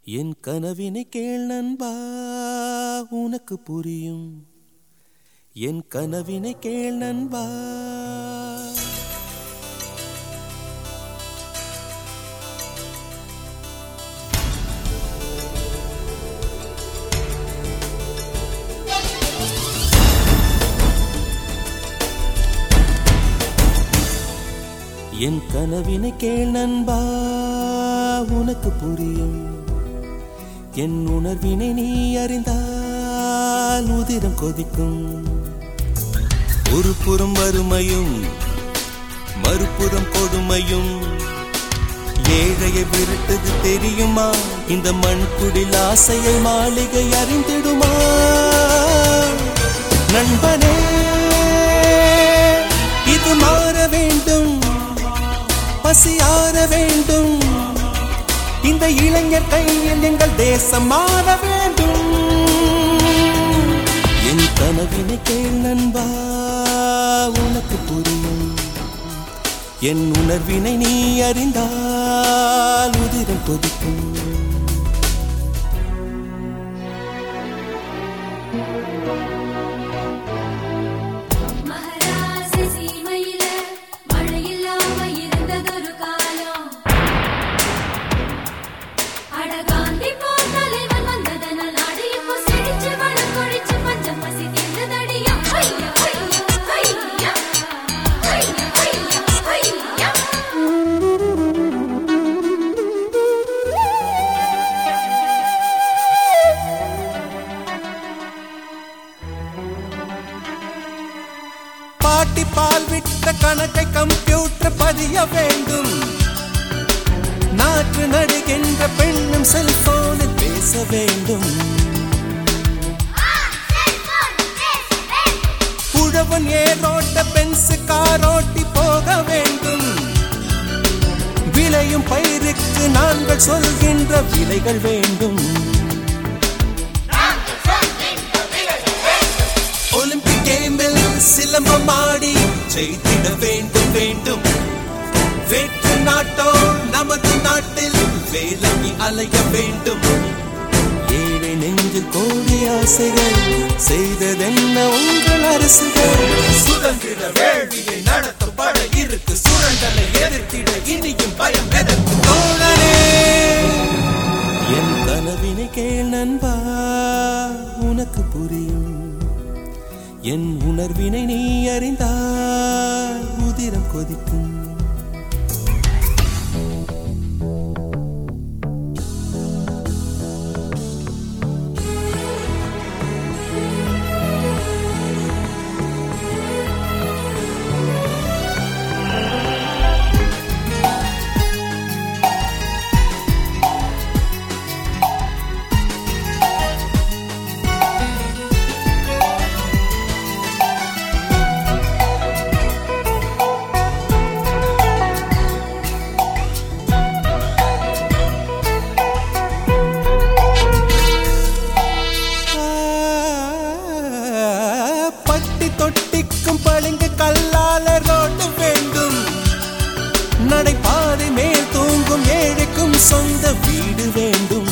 என் கனவினை கேள் நண்பா, உனக்கு புரியும். என் கனவினை கேள் நண்பா. என் கனவினை கேள் நண்பா, உனக்கு புரியும். என் உணர்வினை நீ அறிந்தால் உதிரம் கொதிக்கும். ஒரு புறம் வறுமையும் மறுபுறம் கொடுமையும். ஏழையை விரட்டது தெரியுமா? இந்த மண்குடில் ஆசையை மாளிகை அறிந்திடுமா? நண்பனே, இது மாற வேண்டும், பசியார வேண்டும். இந்த இளைஞர் கையில் எங்கள் தேசம் மாற வேண்டும். என் கனவினை கேள் நண்பா, உனக்கு புரியும். என் உணர்வினை நீ அறிந்தால் உதிரம் கொதிக்கும். பாட்டி பால் விட்ட கணக்கை கம்ப்யூட்டர் பதிய வேண்டும். நாற்று நடுகின்ற பெண்ணும் செல்போனில் பேச வேண்டும். உழவன் ஏரோட்ட பென்சு காரோட்டி போக வேண்டும். விளையும் பயிருக்கு நாங்கள் சொல்கின்ற விலைகள் வேண்டும். ஒலிம்பிக் கேமில் சிலம்பம் ஆடி ஜெயித்திட வேண்டும் வேண்டும். வெற்றி நாட்டோ நமது நாட்டில் வேலைக்கு அலைய வேண்டும். ஏழை நெஞ்சில் கோடி ஆசைகள் செய்ததென்ன உங்கள் அரசுகள்? சுதந்திர வேள்வியை நடத்தப்பட இருக்கு. சுரண்டலை எதிர்த்திட இனியும் பயம் எதற்கு தோழனே? என் கனவினை கேள் நண்பா, உனக்கு புரியும். என் உணர்வினை நீ அறிந்தால் உதிரம் கொதிக்கும். தொட்டிக்கும் பளிங்கு கல்லால ரோடு வேண்டும். நடைபாதை மேல் தூங்கும் ஏழைக்கும் சொந்த வீடு வேண்டும்.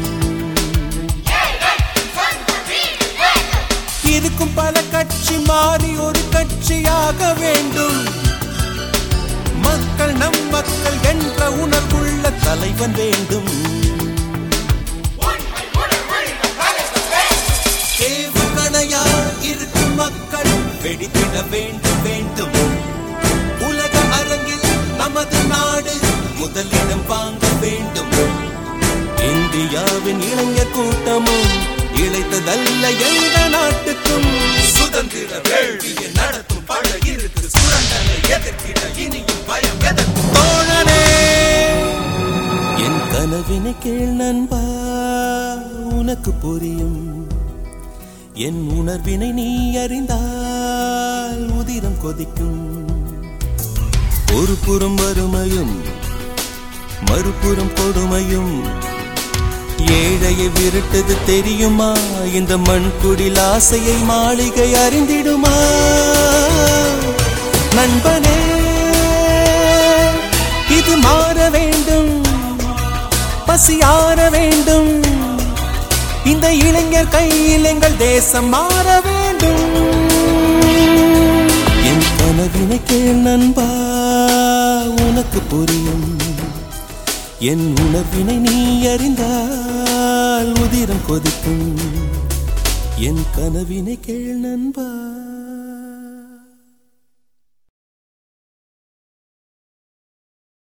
இருக்கும் பல கட்சி மாறி ஒரு கட்சியாக வேண்டும். மக்கள் நம் மக்கள் என்ற உணர்வுள்ள தலைவன் வேண்டும். ஏவுகணையா இருக்கும் மக்கள் வெடித்திட வேண்டும் வேண்டும். உலக அரங்கில் நமது நாடு முதலிடம் வாங்க வேண்டும். இந்தியாவின் இளைஞர் கூட்டமும் இழைத்ததல்ல எந்த நாட்டுக்கும். சுதந்திர வேள்வியை நடத்தும் பட இருக்கு. சுரண்டலை எதிர்த்திட இனியும் பயம் எதற்கு தோழனே? என் கனவினை கேள் நண்பா, உனக்கு புரியும். என் உணர்வினை நீ அறிந்தால் உதிரம் கொதிக்கும். ஒரு புறம் வறுமையும் மறுபுறம் கொடுமையும். ஏழையை விரட்டது தெரியுமா? இந்த மண்குடில் ஆசையை மாளிகை அறிந்திடுமா? நண்பனே, இது மாற வேண்டும், பசியார வேண்டும். இந்த இளைஞர் கையில் எங்கள் தேசம் மாற வேண்டும். என் கனவினை கேள் நண்பா, உனக்கு புரியும். என் உணர்வினை நீ அறிந்தால் உதிரம் கொதிக்கும். என் கனவினை கேள் நண்பா.